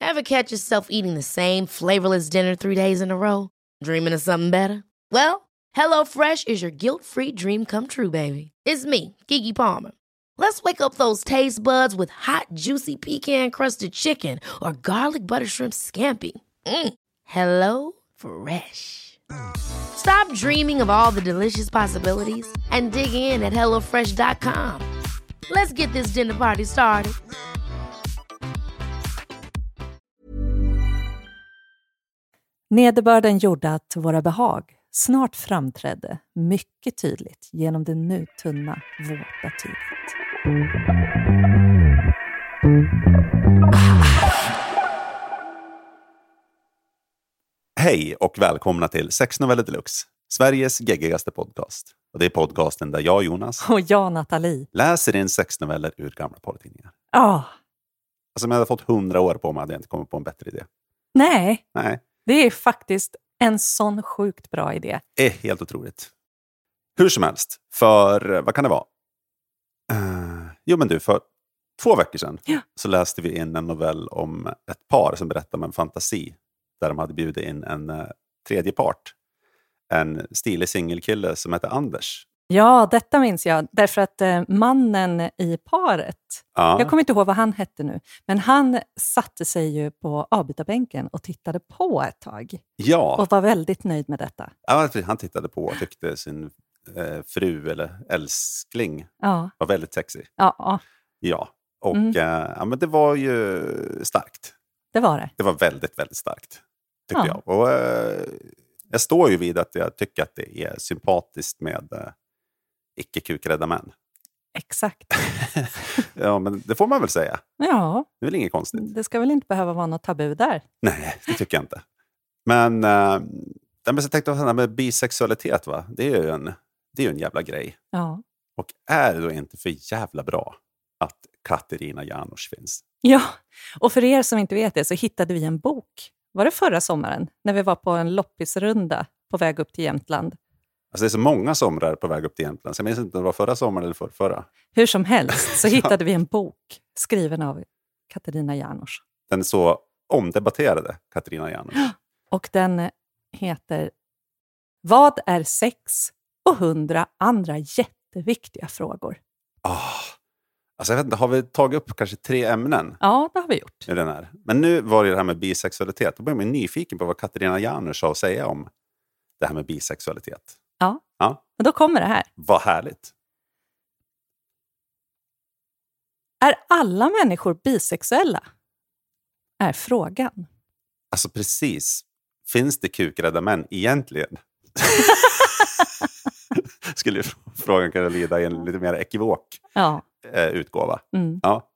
Ever catch yourself eating the same flavorless dinner 3 days in a row? Dreaming of something better? Well, HelloFresh is your guilt-free dream come true, baby. It's me, Keke Palmer. Let's wake up those taste buds with hot, juicy pecan-crusted chicken or garlic butter shrimp scampi. Hello Fresh. Stop dreaming of all the delicious possibilities and dig in at HelloFresh.com. Let's get this dinner party started. Nederbörden gjorde att våra behag snart framträdde mycket tydligt genom det nu tunna, våta tyget. Hej och välkomna till Sexnoveller Deluxe, Sveriges geggigaste podcast. Och det är podcasten där jag, Jonas, och jag, Nathalie, läser in sexnoveller ur gamla porrtidningar. Ja. Alltså om jag hade fått 100 år på mig hade jag inte kommit på en bättre idé. Nej, Nej. Det är faktiskt en sån sjukt bra idé. Det är helt otroligt. Hur som helst, för vad kan det vara? För 2 veckor sedan så läste vi in en novell om ett par som berättade om en fantasi där de hade bjudit in en tredje part. En stilig singelkille som heter Anders. Ja, detta minns jag. Därför att mannen i paret, jag kommer inte ihåg vad han hette nu, men han satte sig ju på avbytarbänken och tittade på ett tag. Ja. Och var väldigt nöjd med detta. Ja, han tittade på och tyckte sin fru eller älskling var väldigt sexy. Ja. Ja, och men det var ju starkt. Det var det. Det var väldigt, väldigt starkt, tyckte jag. Och jag står ju vid att jag tycker att det är sympatiskt med icke-kukrädda män. Exakt. Ja, men det får man väl säga. Ja. Det är väl inget konstigt. Det ska väl inte behöva vara något tabu där. Nej, det tycker jag inte. Men jag tänkte på med bisexualitet, va? Det är ju en jävla grej. Ja. Och är det då inte för jävla bra att Katarina Janouch finns? Ja, och för er som inte vet det så hittade vi en bok. Var det förra sommaren? När vi var på en loppisrunda på väg upp till Jämtland. Alltså det är så många somrar på väg upp till Jämtland. Så jag minns inte om det var förra sommaren eller förra. Hur som helst så hittade vi en bok skriven av Katarina Janouch. Den så omdebatterade Katarina Janouch. Och den heter Vad är sex? Och 100 andra jätteviktiga frågor. Alltså jag vet inte, har vi tagit upp kanske 3 ämnen? Ja, det har vi gjort. I den här. Men nu var det här med bisexualitet. Då blir man nyfiken på vad Katarina Janouch har att säga om det här med bisexualitet. Ja. Och då kommer det här. Vad härligt. Är alla människor bisexuella? Är frågan. Alltså precis. Finns det kukrädda män egentligen? Skulle frågan kunna lida i en lite mer ekivok utgåva. Ja.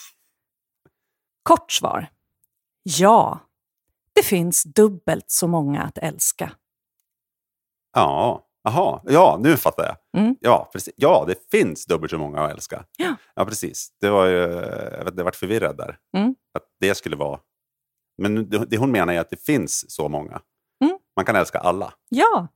Kort svar. Ja. Det finns dubbelt så många att älska. Ja. Aha. Ja, nu fattar jag. Ja, precis. Ja, det finns dubbelt så många att älska. Ja, precis. Det var ju, jag vet, det varit förvirrad där. Att det skulle vara. Men det hon menar är att det finns så många. Man kan älska alla. Ja.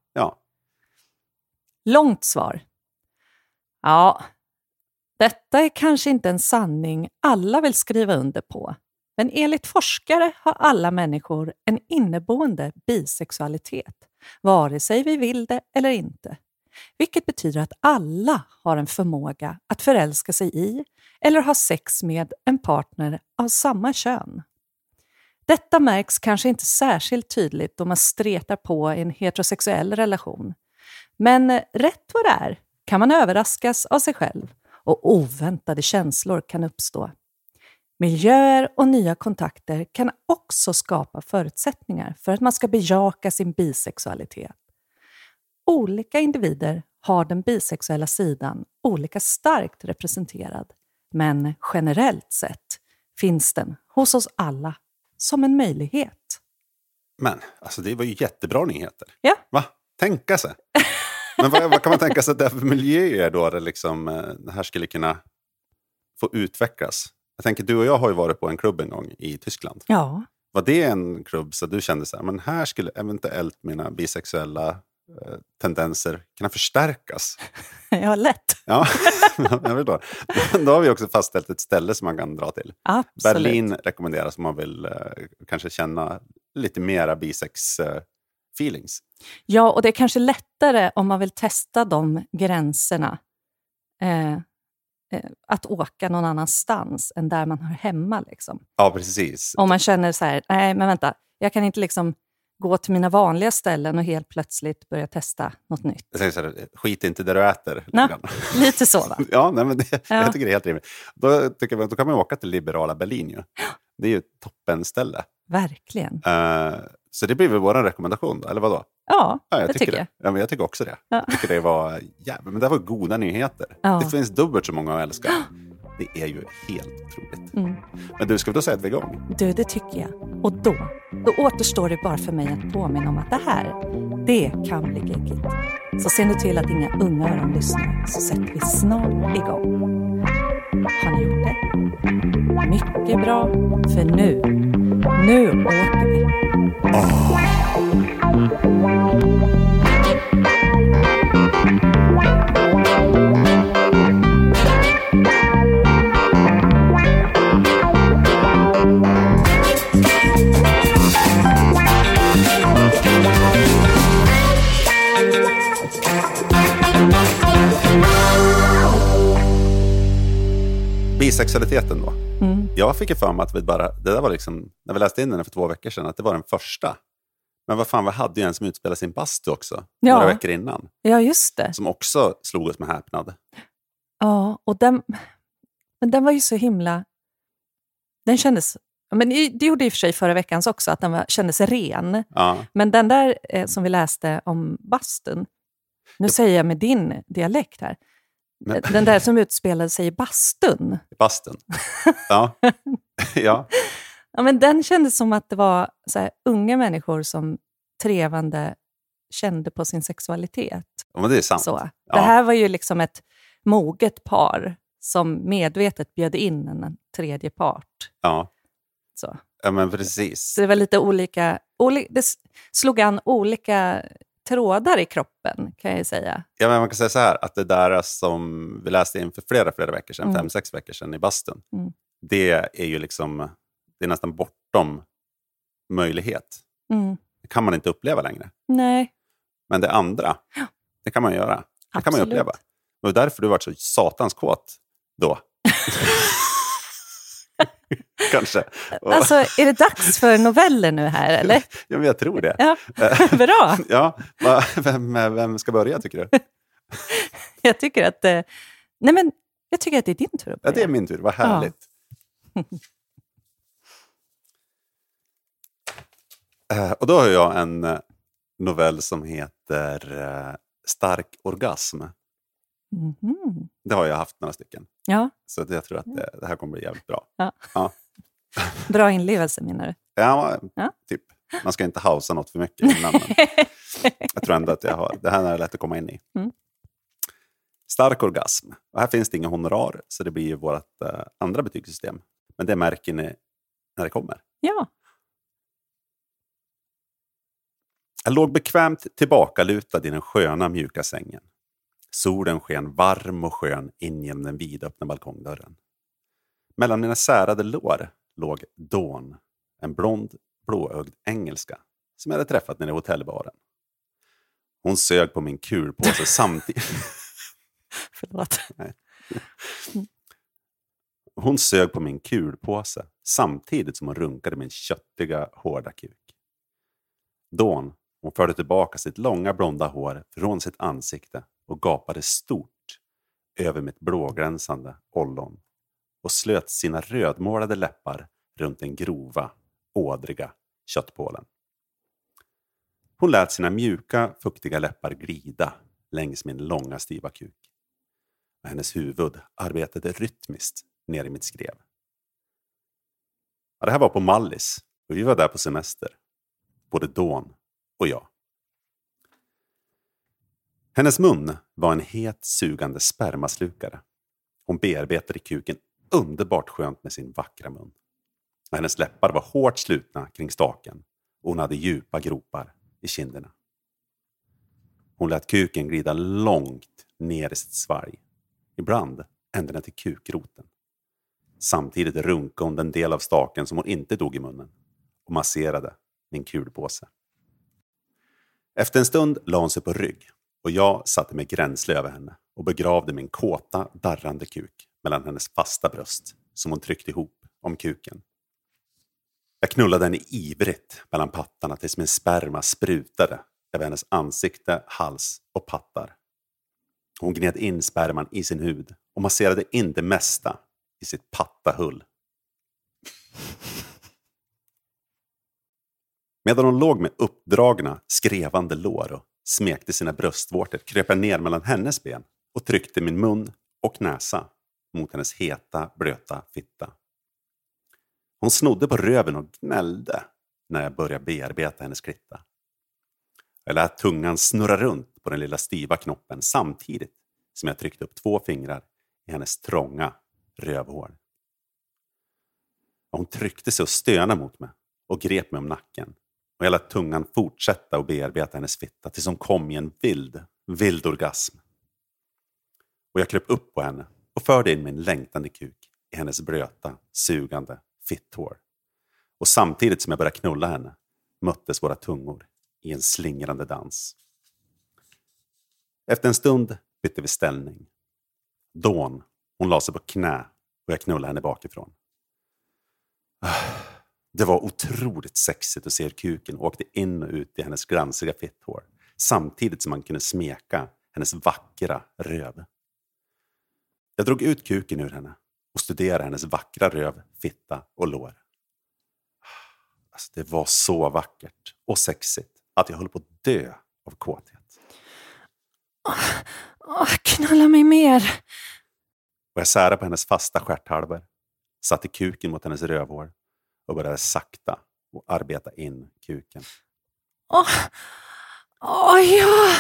Långt svar. Ja, detta är kanske inte en sanning alla vill skriva under på. Men enligt forskare har alla människor en inneboende bisexualitet. Vare sig vi vill det eller inte. Vilket betyder att alla har en förmåga att förälska sig i eller ha sex med en partner av samma kön. Detta märks kanske inte särskilt tydligt då man stretar på en heterosexuell relation. Men rätt vad det är kan man överraskas av sig själv och oväntade känslor kan uppstå. Miljöer och nya kontakter kan också skapa förutsättningar för att man ska bejaka sin bisexualitet. Olika individer har den bisexuella sidan olika starkt representerad, men generellt sett finns den hos oss alla som en möjlighet. Men alltså det var ju jättebra nyheter. Ja. Va? Tänka sig. Men vad kan man tänka sig att det är för miljöer då där liksom, det här skulle kunna få utvecklas? Jag tänker, du och jag har ju varit på en klubb en gång i Tyskland. Ja. Var det en klubb så du kände så här, men här skulle eventuellt mina bisexuella tendenser kunna förstärkas. Ja, lätt. Ja, jag förstår. Då har vi också fastställt ett ställe som man kan dra till. Absolut. Berlin rekommenderas om man vill kanske känna lite mera bisex-feelings. Ja, och det är kanske lättare om man vill testa de gränserna att åka någon annanstans än där man hör hemma. Liksom. Ja, precis. Om man känner så här, nej men vänta, jag kan inte liksom gå till mina vanliga ställen och helt plötsligt börja testa något nytt. Jag säger så här, skit inte där du äter. Lite så va? Ja, nej, men jag tycker det är helt rimligt. Då kan man åka till liberala Berlin ju. Det är ju ett toppenställe. Verkligen. Så det blir väl vår rekommendation då, eller vadå? Ja, jag tycker jag. Ja, men jag tycker också det. Ja. Jag tycker det var men det var goda nyheter. Ja. Det finns dubbelt så många att älska. Det är ju helt otroligt. Men du, ska vi då säga att vi är igång? Du, det tycker jag. Och då återstår det bara för mig att påminna om att det kan bli geggigt. Så se nu till att inga unga öron lyssnar, så sätter vi snart igång. Har ni gjort det? Mycket bra, för nu åker vi. Bisexualiteten då. Jag fick ju för mig att det där var liksom, när vi läste in den för 2 veckor sedan, att det var den första. Men vad fan, vi hade ju en som utspelade sin bastu också. Några veckor innan. Ja, just det. Som också slog oss med häpnad. Ja, och den var ju så himla... Den kändes... Men det gjorde i och för sig förra veckans också, att den kändes ren. Ja. Men den där som vi läste om bastun, nu säger jag med din dialekt här, den där som utspelade sig i bastun. Bastun? Ja. Ja. Ja, men den kändes som att det var så här, unga människor som trevande kände på sin sexualitet. Ja, men det är sant. Så. Ja. Det här var ju liksom ett moget par som medvetet bjöd in en tredje part. Ja. Så. Ja, men precis. Så det var lite olika det slog an olika trådar i kroppen, kan jag säga. Ja, men man kan säga så här, att det där som vi läste in för flera veckor sedan, 5-6 veckor sedan i bastun, det är ju liksom, det är nästan bortom möjlighet. Det kan man inte uppleva längre. Nej. Men det andra, det kan man göra. Det Absolut. kan man uppleva. Och därför du varit så satans kåt då. Kanske. Alltså, är det dags för noveller nu här, eller? Ja, men jag tror det. Ja, bra. Ja, vem ska börja, tycker du? Jag tycker att... Nej, men jag tycker att det är din tur att börja. Ja, det är min tur. Vad härligt. Ja. Och då har jag en novell som heter Stark orgasm. Mm-hmm. Det har jag haft några stycken. Ja. Så jag tror att det här kommer bli jävligt bra. Ja. Ja. Bra inlevelse, menar du? Ja, typ. Man ska inte hausa något för mycket innan. Men jag tror ändå att det här är lätt att komma in i. Stark orgasm. Och här finns det inga honorar, så det blir ju vårt andra betygssystem. Men det märker ni när det kommer. Ja. Jag låg bekvämt tillbakalutad i den sköna mjuka sängen. Solen sken varm och skön in genom den vidöppna balkongdörren. Mellan mina särade lår låg Dawn, en blond, blåögd engelska som jag hade träffat nere i hotellbaren. Hon sög på min kulpåse samtidigt. Förlåt. Nej. Hon sög på min kulpåse samtidigt som hon runkade min köttiga, hårda kuk. Dawn, hon förde tillbaka sitt långa blonda hår från sitt ansikte och gapade stort över mitt blågränsande ollon och slöt sina rödmålade läppar runt den grova, ådriga köttpålen. Hon lät sina mjuka, fuktiga läppar glida längs min långa, styva kuk. Och hennes huvud arbetade rytmiskt ner i mitt skrev. Ja, det här var på Mallis och vi var där på semester. Både Dawn och jag. Hennes mun var en het, sugande spermaslukare. Hon bearbetade kuken underbart skönt med sin vackra mun. Och hennes läppar var hårt slutna kring staken och hon hade djupa gropar i kinderna. Hon lät kuken glida långt ner i sitt svalg. Ibland ända ner till kukroten. Samtidigt runkade hon den del av staken som hon inte dog i munnen och masserade min kulpåse. Efter en stund la hon sig på rygg och jag satte mig gränslig över henne och begravde min kåta, darrande kuk mellan hennes fasta bröst som hon tryckte ihop om kuken. Jag knullade henne ivrigt mellan pattarna tills min sperma sprutade över hennes ansikte, hals och pattar. Hon gned in sperman i sin hud och masserade in det mesta i sitt pattahull. Medan hon låg med uppdragna, skrevande lår och smekte sina bröstvårtor kröp jag ner mellan hennes ben och tryckte min mun och näsa mot hennes heta, blöta fitta. Hon snodde på röven och gnällde när jag började bearbeta hennes klitta. Jag lät tungan snurra runt på den lilla styva knoppen samtidigt som jag tryckte upp 2 fingrar i hennes trånga rövhår. Hon tryckte sig och stönade mot mig och grep mig om nacken. Och jag lät tungan fortsätta att bearbeta hennes fitta tills hon kom i en vild orgasm. Och jag kröp upp på henne och förde in min längtande kuk i hennes blöta, sugande fitthår. Och samtidigt som jag började knulla henne möttes våra tungor i en slingrande dans. Efter en stund bytte vi ställning. Dawn, hon la sig på knä och jag knullade henne bakifrån. Det var otroligt sexigt att se hur kuken åkte in och ut i hennes glansiga fitthår samtidigt som man kunde smeka hennes vackra röv. Jag drog ut kuken ur henne och studerade hennes vackra röv, fitta och lår. Alltså, det var så vackert och sexigt att jag höll på att dö av kåthet. Knulla mig mer. Och jag särade på hennes fasta stjärthalvor, satte kuken mot hennes rövhår och började sakta och arbeta in kuken. Ja.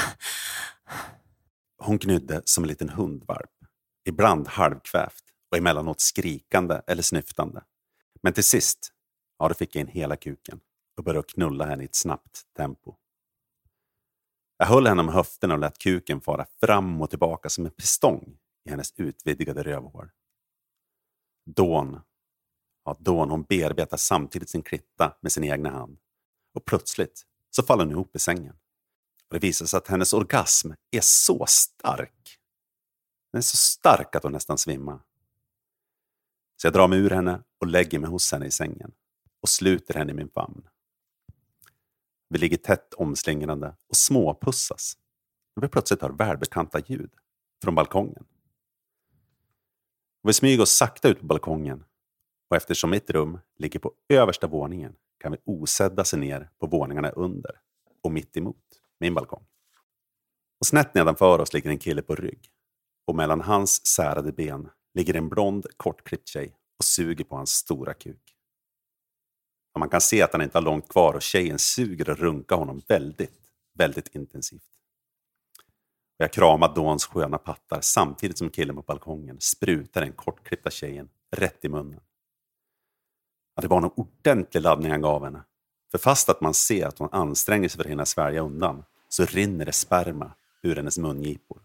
Hon gnydde som en liten hundvalp, ibland halvkvävt och emellanåt skrikande eller snyftande. Men till sist, då fick jag in hela kuken och började knulla henne i ett snabbt tempo. Jag höll henne om höften och lät kuken fara fram och tillbaka som en pistong i hennes utvidgade rövhår. Dawn, hon bearbetar samtidigt sin klitta med sin egna hand. Och plötsligt så faller hon ihop i sängen. Och det visar sig att hennes orgasm är så stark. Den är så stark att hon nästan svimmar. Så jag drar mig ur henne och lägger mig hos henne i sängen. Och sluter henne i min famn. Vi ligger tätt omslingrande och småpussas. När vi plötsligt hör välbekanta ljud från balkongen. Och vi smyger oss sakta ut på balkongen. Och eftersom mitt rum ligger på översta våningen kan vi osedda se ner på våningarna under och mitt emot min balkong. Och snett nedanför oss ligger en kille på rygg. Och mellan hans särade ben ligger en blond, kortklippt tjej och suger på hans stora kuk. Och man kan se att han inte har långt kvar och tjejen suger och runkar honom väldigt, väldigt intensivt. Och jag kramar Dawns sköna pattar samtidigt som killen på balkongen sprutar den kortklippta tjejen rätt i munnen. Ja, det var en ordentlig laddning han gav henne. För fast att man ser att hon anstränger sig för att hinna svälja undan så rinner det sperma ur hennes mungipor.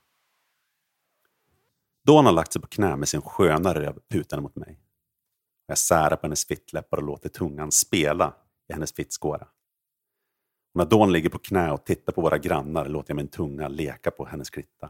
Dawn har lagt sig på knä med sin sköna röv putande mot mig. Jag särar på hennes fittläppar och låter tungan spela i hennes fittskåra. Och när Dawn ligger på knä och tittar på våra grannar låter jag min tunga leka på hennes klitta.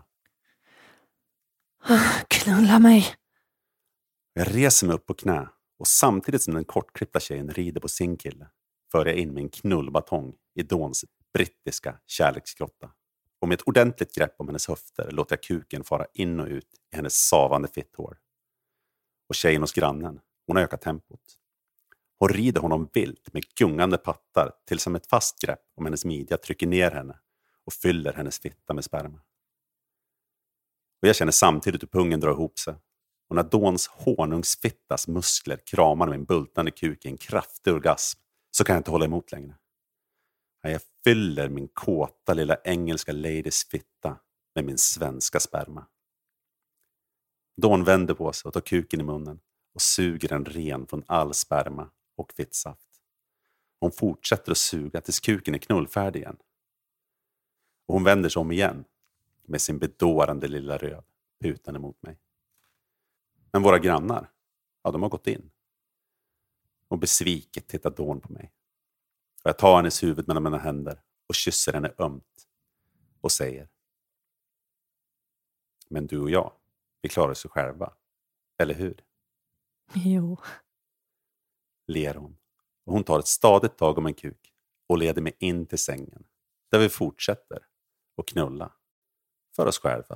Knulla mig. Jag reser mig upp på knä och samtidigt som den kortklippta tjejen rider på sin kille för jag in med en knullbatong i Dawns brittiska kärleksgrotta. Och med ett ordentligt grepp om hennes höfter låter jag kuken fara in och ut i hennes savande fitthår. Och tjejen hos grannen, hon har ökat tempot. Hon rider honom vilt med gungande pattar tills som ett fast grepp om hennes midja trycker ner henne och fyller hennes fitta med sperma. Och jag känner samtidigt hur pungen drar ihop sig. Och när Dawns honungsfittas muskler kramar min bultande kuk i en kraftig orgasm så kan jag inte hålla emot längre. Jag fyller min kåta lilla engelska ladies fitta med min svenska sperma. Dawn vänder på sig och tar kuken i munnen och suger den ren från all sperma och fittsaft. Hon fortsätter att suga tills kuken är knullfärdig igen. Och hon vänder sig om igen med sin bedårande lilla röv utan emot mig. Men våra grannar, ja, de har gått in. Och besviket tittar Dawn på mig. Och jag tar hennes huvud mellan mina händer och kysser henne ömt och säger: men du och jag, vi klarar oss själva. Eller hur? Jo. Ler hon. Och hon tar ett stadigt tag om en kuk och leder mig in till sängen. Där vi fortsätter att knulla. För oss själva.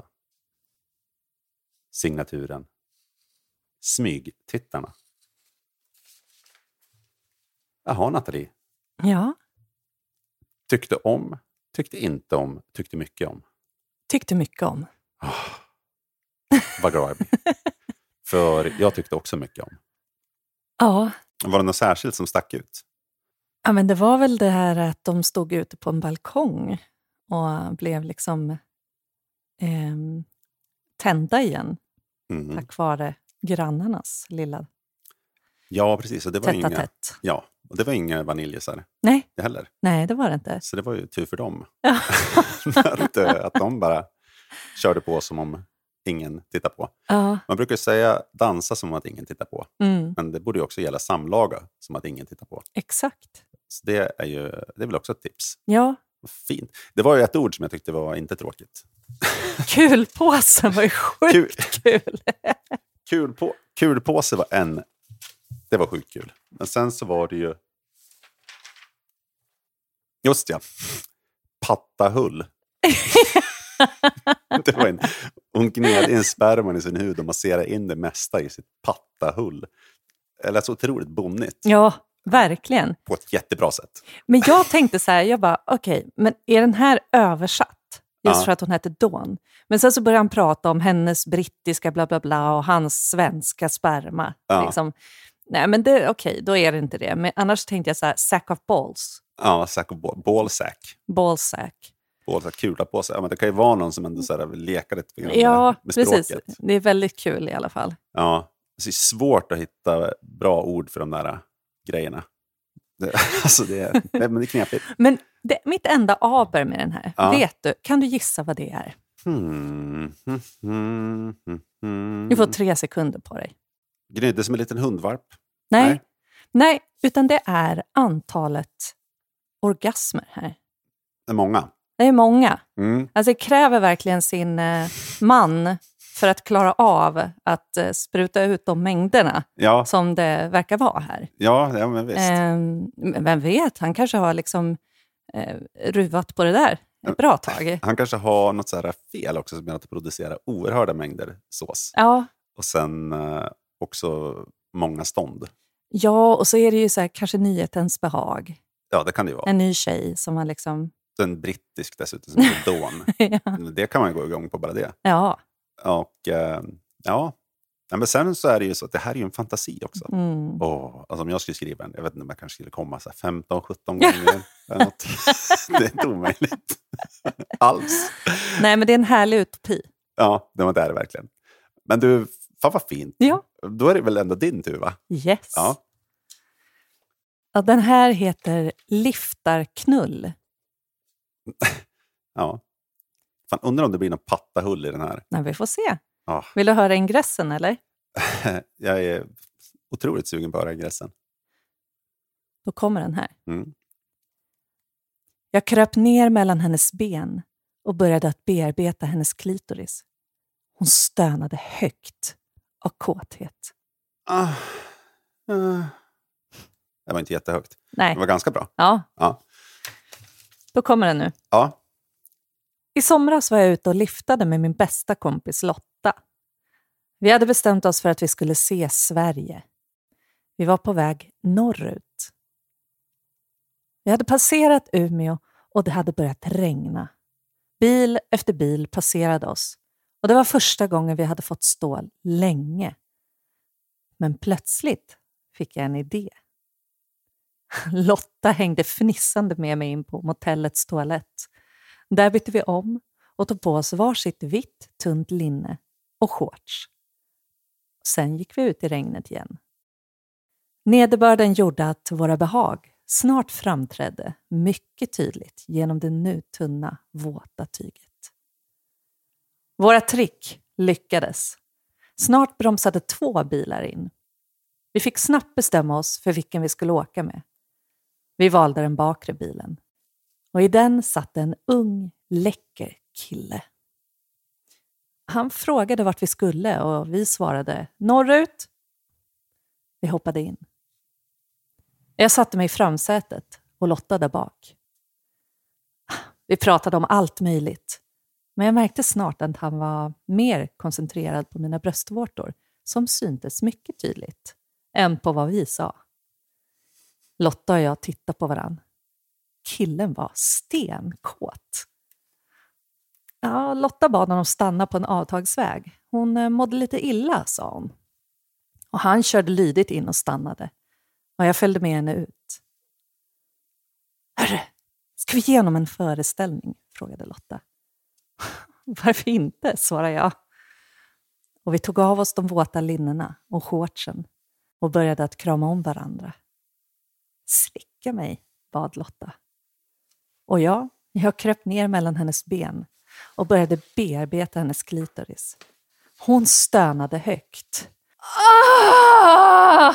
Signaturen. Smygtittarna. Jaha, Nathalie. Ja. Tyckte om, tyckte inte om, tyckte mycket om. Tyckte mycket om. Vad glad jag blir. För jag tyckte också mycket om. Ja. Var det något särskilt som stack ut? Ja, men det var väl det här att de stod ute på en balkong och blev liksom tända igen. Tack vare grannarnas lilla ja, precis. Och det var tätt. Ja, och det var inga vaniljisar. Nej. Det heller. Nej, det var det inte. Så det var ju tur för dem. att de bara körde på som om ingen tittar på. Man brukar säga dansa som att ingen tittar på. Men det borde ju också gälla samlaga som att ingen tittar på. Exakt. Så det är väl också ett tips. Ja. Fint. Det var ju ett ord som jag tyckte var inte tråkigt. Kulpåsen var ju sjukt kul. Kulpåse var det var sjukt kul. Men sen så var det ju just ja. Pattahull. Det var hon gned in sperman i sin hud och masserade in det mesta i sitt pattahull. Eller så otroligt bonnigt. Ja, verkligen. På ett jättebra sätt. Men jag tänkte så här, jag bara okej, men är den här översatt? Just för att hon hette Dawn. Men sen så började han prata om hennes brittiska bla bla bla och hans svenska sperma. Ja. Liksom. Nej, men det okej, då är det inte det. Men annars tänkte jag så här, sack of balls. Ja, sack of balls. Ballsack. Ballsack. Ballsack, kula på sig. Ja, men det kan ju vara någon som ändå så här lekar lite med precis. Språket. Det är väldigt kul i alla fall. Ja, det är svårt att hitta bra ord för de där grejerna. Det är knepigt. Men mitt enda aber med den här, vet du, kan du gissa vad det är? Du får 3 sekunder på dig. Gnydde som en liten hundvalp? Nej, utan det är antalet orgasmer här. Det är många. Det är många. Alltså det kräver verkligen sin man för att klara av att spruta ut de mängderna som det verkar vara här. Ja, men visst. Vem vet, han kanske har liksom ruvat på det där ett bra tag. Han kanske har något så här fel också som gör att det producerar oerhörda mängder sås. Ja. Och sen också många stånd. Ja, och så är det ju så här, kanske nyhetens behag. Ja, det kan det ju vara. En ny tjej som har liksom... En brittisk dessutom som heter Dawn. Ja. Det kan man ju gå igång på bara det. Ja. Och men sen så är det ju så att det här är ju en fantasi också. Alltså om jag skulle skriva en, jag vet inte om jag kanske skulle komma så här 15-17 gånger. Eller något. Det är inte omöjligt. Alls. Nej, men det är en härlig utopi. Ja, det är det verkligen. Men du, fan vad fint. Ja. Då är det väl ändå din tur, va? Yes. Ja, den här heter Liftarknull. Ja. Fan, undrar om det blir någon pattahull i den här. Nej, vi får se. Vill du höra ingressen, eller? Jag är otroligt sugen på att höra ingressen. Då kommer den här. Jag kröp ner mellan hennes ben och började att bearbeta hennes klitoris. Hon stönade högt av kåthet. Det var inte jättehögt. Nej. Det var ganska bra. Ja. Då kommer den nu. Ja. I somras var jag ute och liftade med min bästa kompis Lotta. Vi hade bestämt oss för att vi skulle se Sverige. Vi var på väg norrut. Vi hade passerat Umeå och det hade börjat regna. Bil efter bil passerade oss. Och det var första gången vi hade fått stå länge. Men plötsligt fick jag en idé. Lotta hängde fnissande med mig in på motellets toalett. Där bytte vi om och tog på oss varsitt vitt, tunt linne och shorts. Sen gick vi ut i regnet igen. Nederbörden gjorde att våra behag snart framträdde mycket tydligt genom det nu tunna, våta tyget. Våra trick lyckades. Snart bromsade 2 bilar in. Vi fick snabbt bestämma oss för vilken vi skulle åka med. Vi valde den bakre bilen. Och i den satt en ung, läcker kille. Han frågade vart vi skulle och vi svarade norrut. Vi hoppade in. Jag satte mig i framsätet och Lotta där bak. Vi pratade om allt möjligt. Men jag märkte snart att han var mer koncentrerad på mina bröstvårtor som syntes mycket tydligt än på vad vi sa. Lotta och jag tittade på varann. Killen var stenkåt. Ja, Lotta bad honom stanna på en avtagsväg. Hon mådde lite illa, sa hon. Och han körde lydigt in och stannade. Och jag följde med henne ut. Hörru, ska vi ge honom en föreställning? Frågade Lotta. Varför inte, svarade jag. Och vi tog av oss de våta linnena och shortsen och började att krama om varandra. Slicka mig, bad Lotta. Och jag kröp ner mellan hennes ben och började bearbeta hennes klitoris. Hon stönade högt. Ah!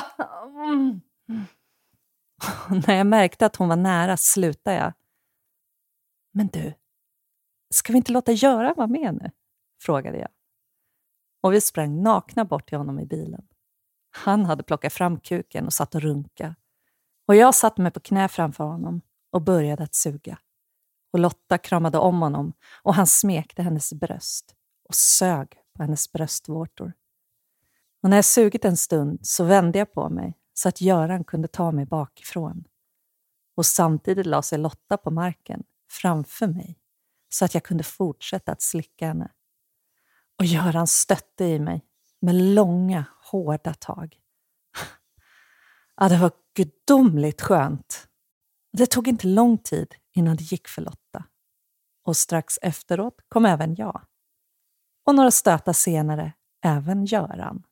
När jag märkte att hon var nära slutade jag. Men du, ska vi inte låta Göran vara med nu? Frågade jag. Och vi sprang nakna bort till honom i bilen. Han hade plockat fram kuken och satt och runka. Och jag satte mig på knä framför honom och började att suga. Och Lotta kramade om honom och han smekte hennes bröst och sög på hennes bröstvårtor. Och när jag sugit en stund så vände jag på mig så att Göran kunde ta mig bakifrån. Och samtidigt la sig Lotta på marken framför mig så att jag kunde fortsätta att slicka henne. Och Göran stötte i mig med långa, hårda tag. Ja, det var gudomligt skönt. Det tog inte lång tid innan det gick för Lotta. Och strax efteråt kom även jag. Och några stötar senare även Göran.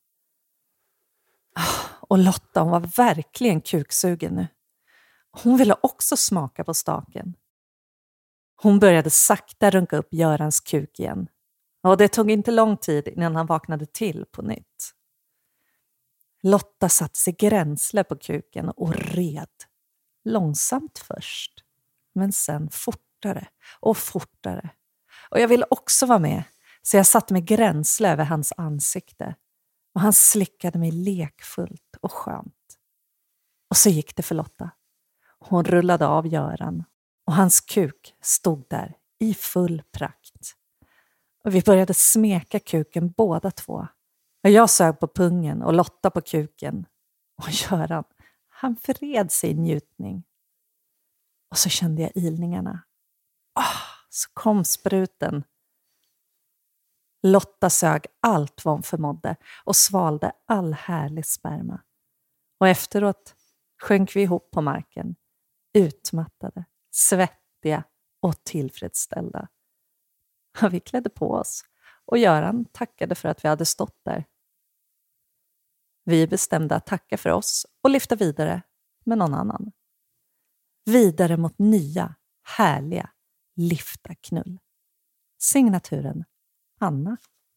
Och Lotta, hon var verkligen kuksugen nu. Hon ville också smaka på staken. Hon började sakta runka upp Görans kuk igen. Och det tog inte lång tid innan han vaknade till på nytt. Lotta satte sig gränsle på kuken och red. Långsamt först, men sen fortare och fortare. Och jag ville också vara med, så jag satte mig gränsle över hans ansikte. Och han slickade mig lekfullt och skönt. Och så gick det för Lotta. Hon rullade av Göran och hans kuk stod där i full prakt. Och vi började smeka kuken båda två. Och jag sög på pungen och Lotta på kuken. Och Göran, han vred sig i njutning. Och så kände jag ilningarna. Så kom spruten. Lotta sög allt vad hon förmådde och svalde all härlig sperma. Och efteråt sjönk vi ihop på marken. Utmattade, svettiga och tillfredsställda. Vi klädde på oss och Göran tackade för att vi hade stått där. Vi bestämde att tacka för oss och lyfta vidare med någon annan. Vidare mot nya, härliga, lyfta knull. Signaturen Anna.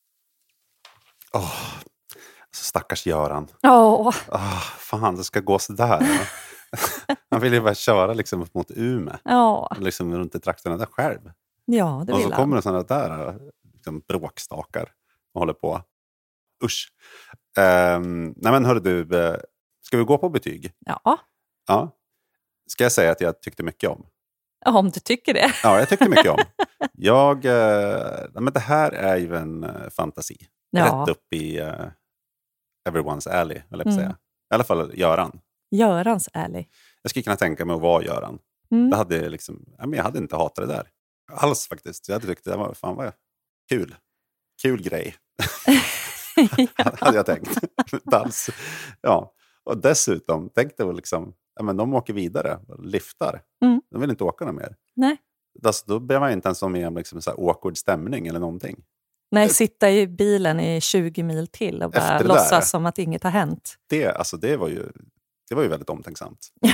Stackars Göran. Fan, det ska gå så där. Han vill ju bara köra liksom mot Umeå. Liksom runt i trakterna där själv. Ja, det vill han. Och så kommer det sådana där liksom bråkstakar och håller på. Usch. Nej men hörru du, ska vi gå på betyg? Ja. Ska jag säga att jag tyckte mycket om? Ja, om du tycker det. Ja, jag tyckte mycket om. Men det här är ju en fantasi. Rätt upp i everyone's alley, vill jag säga. I alla fall Göran. Görans alley. Jag skulle kunna tänka mig att vara Göran. Det hade liksom, jag hade inte hatat det där. Alls faktiskt. Jag hade tyckt det var fan vad kul. Kul grej. Hade jag tänkt. Alls. Ja. Och dessutom tänkte jag liksom, men de åker vidare och lyftar. De vill inte åka någon mer. Nej. Alltså, då blev man inte ens med om liksom så här awkward stämning eller någonting. Nej, sitta i bilen i 20 mil till och bara låtsas som att inget har hänt. Det var ju väldigt omtänksamt.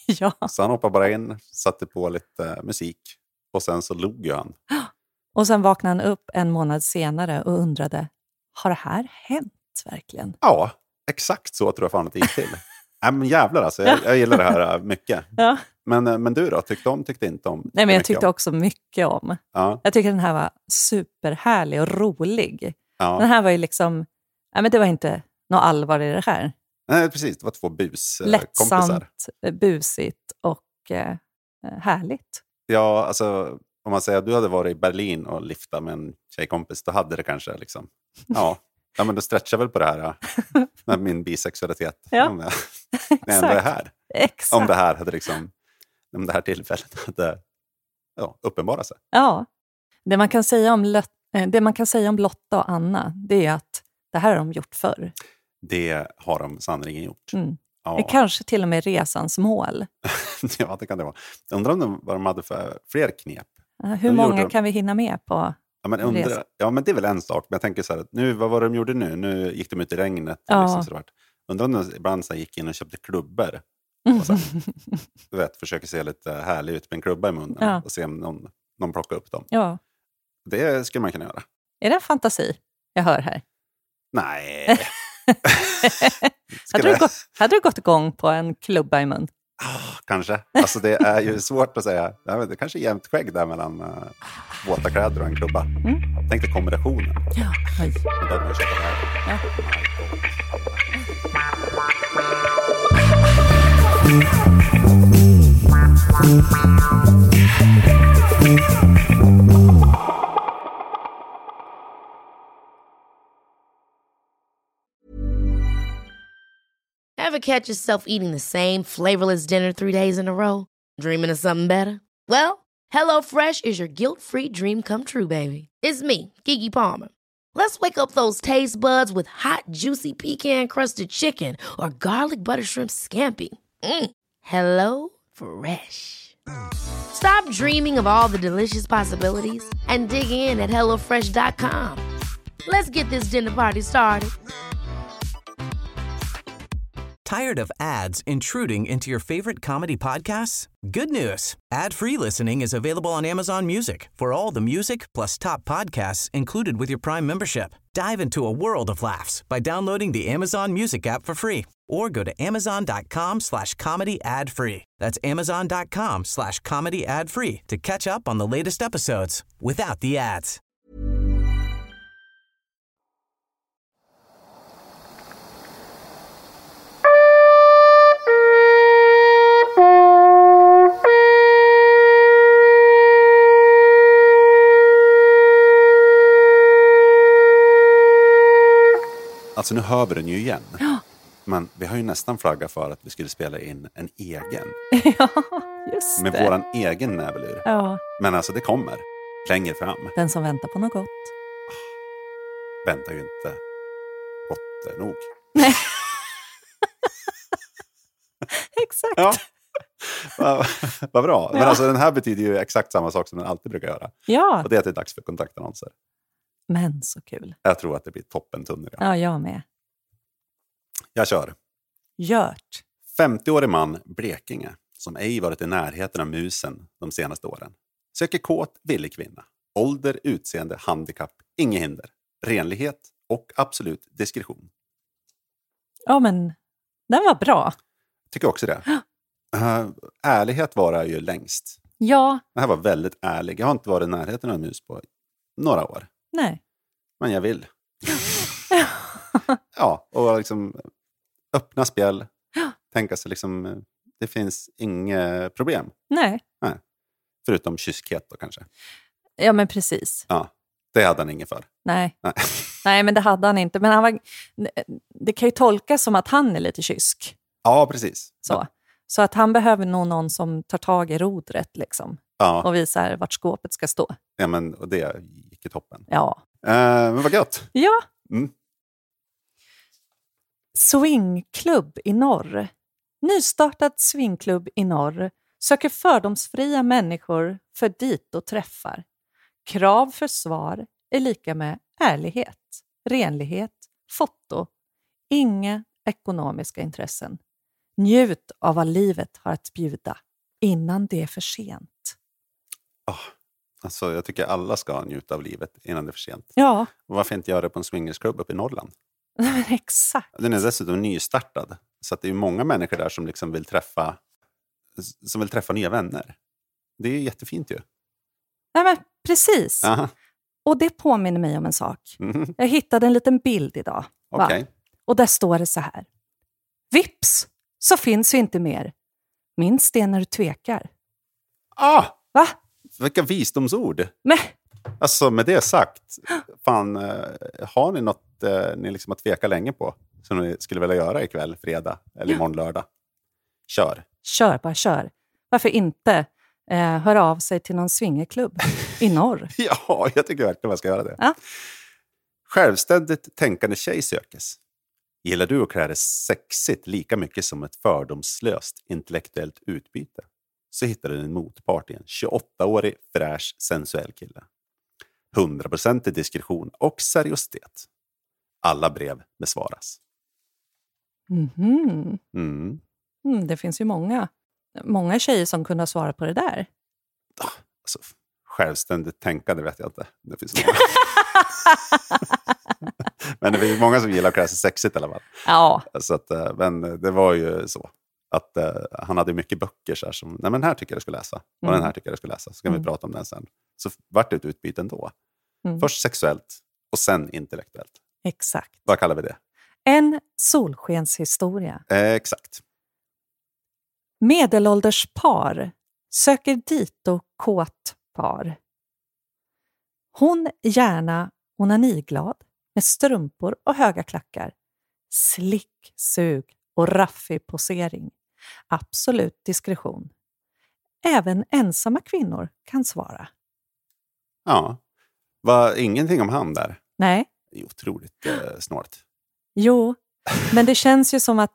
Ja. Så han hoppade bara in, satte på lite musik och sen så log ju han. Och sen vaknade han upp en månad senare och undrade, har det här hänt verkligen? Ja, exakt så tror jag fan att det gick till. Nej, men jävlar alltså, jag gillar det här mycket. Ja. Men du då, tyckte inte om? Nej, men jag tyckte också mycket om. Ja. Jag tycker den här var superhärlig och rolig. Ja. Den här var ju liksom, men det var inte något allvar i det här. Nej, precis. Det var två buskompisar. Lättsamt, busigt och härligt. Ja, alltså om man säger att du hade varit i Berlin och liftat med en tjejkompis, då hade det kanske liksom, ja men då stretchar väl på det här med min bisexualitet. Ja. Om jag ändå är här. Exakt. Om det här hade liksom, om det här tillfället hade uppenbarat sig. Ja, det man kan säga om Lotta och Anna, det är att det här har de gjort förr. Det har de sannolikt gjort. Mm. Ja. Det kanske till och med resans mål. Ja, det kan det vara. Undrar om vad de hade för fler knep. Hur många kan vi hinna med på men det är väl en sak. Men jag tänker så här, nu, vad var det de gjorde nu? Nu gick de ut i regnet. Ja. Liksom, så undrar om de ibland så gick in och köpte klubbor. Och så, du vet, försöker se lite härlig ut med en klubba i munnen. Och se om någon plockar upp dem. Ja. Det skulle man kunna göra. Är det en fantasi jag hör här? Nej. Hade du gått igång på en klubba i mun? Kanske. Alltså det är ju svårt att säga. Det kanske är jämnt skägg där mellan våta kläder och en klubba. Tänk dig kombinationen. Ja. Oj. Men då hade jag köpt det här. Ja. Ever catch yourself eating the same flavorless dinner 3 days in a row? Dreaming of something better? Well, HelloFresh is your guilt-free dream come true, baby. It's me, Keke Palmer. Let's wake up those taste buds with hot, juicy pecan-crusted chicken or garlic butter shrimp scampi. Hello Fresh. Stop dreaming of all the delicious possibilities and dig in at HelloFresh.com. Let's get this dinner party started. Tired of ads intruding into your favorite comedy podcasts? Good news. Ad-free listening is available on Amazon Music for all the music plus top podcasts included with your Prime membership. Dive into a world of laughs by downloading the Amazon Music app for free or go to amazon.com/comedy ad-free. That's amazon.com/comedy ad-free to catch up on the latest episodes without the ads. Alltså nu hör vi den ju igen. Ja. Men vi har ju nästan flaggat för att vi skulle spela in en egen. Ja, just det. Med våran egen nävelur. Ja. Men alltså det kommer längre fram. Den som väntar på något gott. Väntar ju inte gott nog. Nej. Exakt. Ja. Vad bra. Men alltså den här betyder ju exakt samma sak som den alltid brukar göra. Ja. Och det är att det är dags för kontaktannonser. Men så kul. Jag tror att det blir toppen tunnel. Ja, jag med. Jag kör. Gjort. 50-årig man, Blekinge, som ej varit i närheten av musen de senaste åren. Söker kåt, villig kvinna. Ålder, utseende, handikapp, inget hinder. Renlighet och absolut diskretion. Ja, men den var bra. Tycker också det. Ärlighet var ju längst. Ja. Det här var väldigt ärlig. Jag har inte varit i närheten av en mus på några år. Nej. Men jag vill. Ja, och liksom öppna spjäll. Tänka sig liksom, det finns inget problem. Nej. Förutom kyskhet då kanske. Ja, men precis. Ja, det hade han ingen för. Nej. Nej, men det hade han inte. Men han var, det kan ju tolkas som att han är lite kysk. Ja, precis. Så att han behöver nog någon som tar tag i rodret liksom. Ja. Och visar vart skåpet ska stå. Ja, men och det gick i toppen. Ja. Men vad gött. Ja. Mm. Swingklubb i norr. Nystartad swingklubb i norr söker fördomsfria människor för dit och träffar. Krav för svar är lika med ärlighet, renlighet, foto, inga ekonomiska intressen. Njut av vad livet har att bjuda innan det är för sent. Alltså, jag tycker alla ska njuta av livet innan det är för sent. Ja. Och varför inte göra det på en swingersklubb uppe i Norrland? Exakt. Den är dessutom nystartad. Så att det är många människor där som liksom vill träffa nya vänner. Det är jättefint ju. Nej, men precis. Aha. Och det påminner mig om en sak. Jag hittade en liten bild idag. Okay. Och där står det så här. Vips, så finns vi inte mer. Minns det när du tvekar. Va? Vilka visdomsord. Men. Alltså med det sagt, fan, har ni något ni liksom har tvekat länge på som ni skulle vilja göra ikväll, fredag eller imorgon lördag? Kör. Bara kör. Varför inte höra av sig till någon swingerklubb i norr? Ja, jag tycker verkligen man ska göra det. Ja. Självständigt tänkande tjej sökes. Gillar du att klä dig sexigt lika mycket som ett fördomslöst intellektuellt utbyte? Så hittar du en motpart i en 28-årig, fräsch, sensuell kille. 100% diskretion och seriositet. Alla brev besvaras. Det finns ju många tjejer som kunde svara på det där. Alltså, självständigt tänkande vet jag inte. Det finns många. Men det finns många som gillar att klä sig sexigt i alla fall. Ja. Så att, men det var ju så att han hade mycket böcker så här som, nej men den här tycker jag ska läsa. Och den här tycker jag ska läsa. Så kan vi prata om den sen. Så vart det ett utbyte ändå. Först sexuellt och sen intellektuellt. Exakt. Vad kallar vi det? En solskenshistoria. Exakt. Medelålders par söker dito kåt par. Hon gärna onaniglad med strumpor och höga klackar. Slick, sug och raffig posering. Absolut diskretion. Även ensamma kvinnor kan svara. Ja. Var ingenting om han där? Nej. Det är otroligt snålt. Jo, men det känns ju som att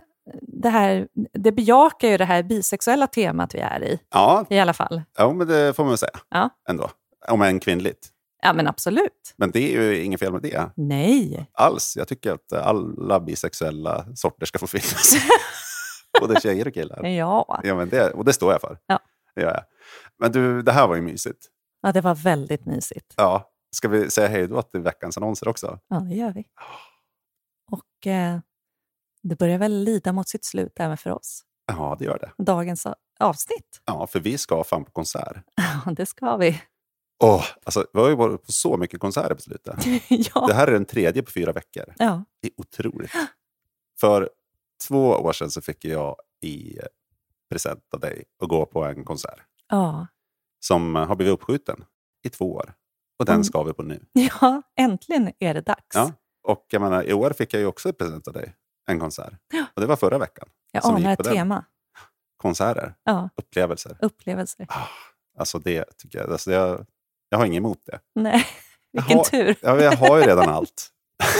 det bejakar ju det här bisexuella temat vi är i. Ja. I alla fall. Ja, men det får man säga. Ja. Ändå. Om än kvinnligt. Ja, men absolut. Men det är ju inget fel med det. Nej. Alls. Jag tycker att alla bisexuella sorter ska få finnas. Både tjejer och killar. Ja. Ja, men det står jag för. Ja. Ja. Men du, det här var ju mysigt. Ja, det var väldigt mysigt. Ja. Ska vi säga hej då till veckans annonser också? Ja, det gör vi. Och det börjar väl lida mot sitt slut även för oss. Ja, det gör det. Dagens avsnitt. Ja, för vi ska fan på konsert. Ja, det ska vi. Alltså, vi har ju varit på så mycket konserter på slutet. Ja. Det här är den 3:e på 4 veckor. Ja. Det är otroligt. För 2 år sedan så fick jag i present av dig att gå på en konsert. Ja. Som har blivit uppskjuten i 2 år. Och den ska vi på nu. Ja, äntligen är det dags. Ja. Och jag menar, i år fick jag ju också ett present av dig. En konsert. Ja. Och det var förra veckan. Jag anar ett tema. Konserter. Ja. Upplevelser. Alltså det tycker jag. Alltså jag har inget emot det. Nej, vilken tur. Jag har ju redan allt.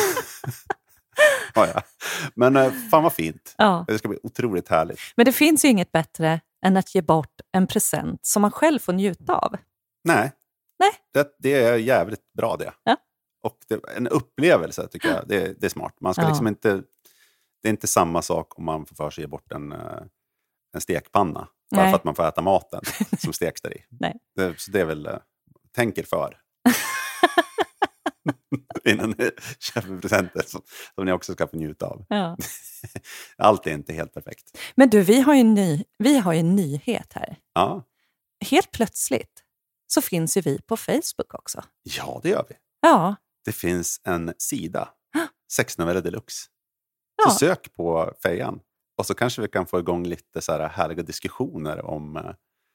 Ja. Men fan vad fint. Ja. Det ska bli otroligt härligt. Men det finns ju inget bättre än att ge bort en present som man själv får njuta av. Nej. Det är jävligt bra det. Ja. Och en upplevelse tycker jag, det är smart. Man ska liksom inte, det är inte samma sak om man får för sig ge bort en stekpanna. Bara för att man får äta maten som steks där i. Nej. Så det är väl, tänker för. Innan ni köper presenter som ni också ska få njuta av. Ja. Allt är inte helt perfekt. Men du, vi har ju en nyhet här. Ja. Helt plötsligt så finns ju vi på Facebook också. Ja, det gör vi. Ja. Det finns en sida. Sexnoveller Deluxe. Ja. Så sök på fejan. Och så kanske vi kan få igång lite så här härliga diskussioner om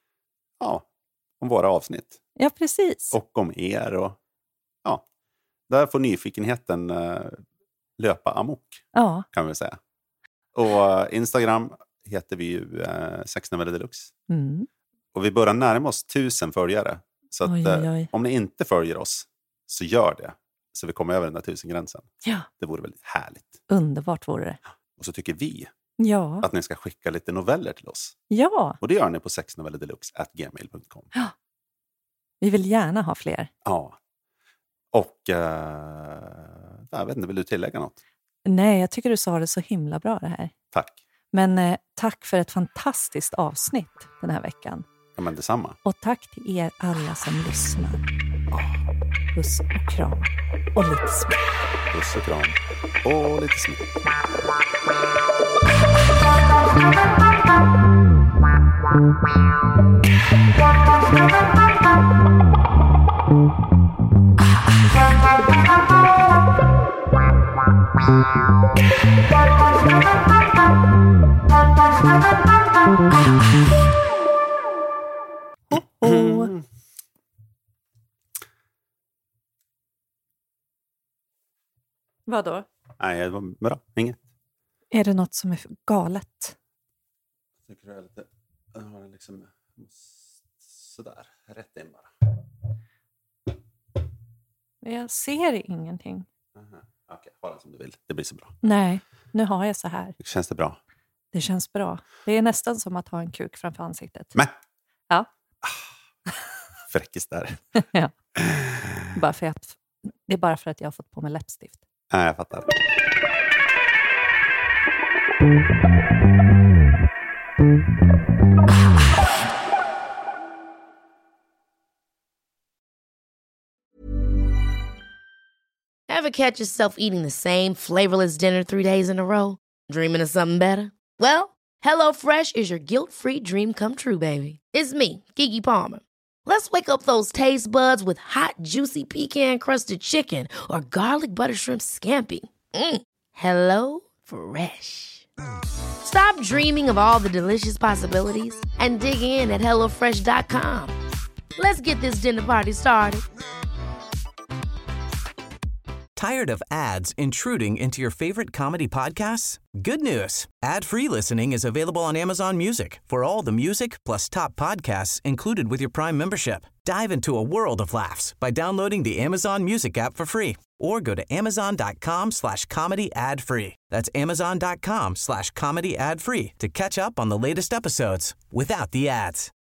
våra avsnitt. Ja, precis. Och om er. Och där får nyfikenheten löpa amok. Ja. Kan vi säga. Och Instagram heter vi ju Sexnoveller Deluxe. Mm. Och vi börjar närma oss 1000 följare. Så att, oj. om ni inte följer oss så gör det. Så vi kommer över den där 1000-gränsen. Ja. Det vore väldigt härligt. Underbart vore det. Och så tycker vi att ni ska skicka lite noveller till oss. Ja. Och det gör ni på sexnovellerdeluxe@gmail.com. Ja. Vi vill gärna ha fler. Ja. Och jag vet inte, vill du tillägga något? Nej, jag tycker du sa det så himla bra det här. Tack. Men tack för ett fantastiskt avsnitt den här veckan. Ja, men detsamma. Och tack till er alla som lyssnar. Puss och kram. Och lite smitt. Puss och kram. Och lite smitt. Vadå? Nej, det var bra. Inget. Är det något som är galet? Jag tycker det är lite... Jag har liksom... Sådär. Rätt in bara. Jag ser ingenting. Okej, ha den som du vill. Det blir så bra. Nej, nu har jag så här. Känns det bra? Det känns bra. Det är nästan som att ha en kuk framför ansiktet. Men! Ja. Fräckis där. Ja. Det är bara för att jag har fått på mig läppstift. Nej, jag fattar. Ever catch yourself eating the same flavorless dinner 3 days in a row? Dreaming of something better? Well, HelloFresh is your guilt-free dream come true, baby. It's me, Keke Palmer. Let's wake up those taste buds with hot, juicy pecan-crusted chicken or garlic butter shrimp scampi. Hello Fresh. Stop dreaming of all the delicious possibilities and dig in at HelloFresh.com. Let's get this dinner party started. Tired of ads intruding into your favorite comedy podcasts? Good news. Ad-free listening is available on Amazon Music for all the music plus top podcasts included with your Prime membership. Dive into a world of laughs by downloading the Amazon Music app for free or go to amazon.com/comedy ad-free. That's amazon.com/comedy ad-free to catch up on the latest episodes without the ads.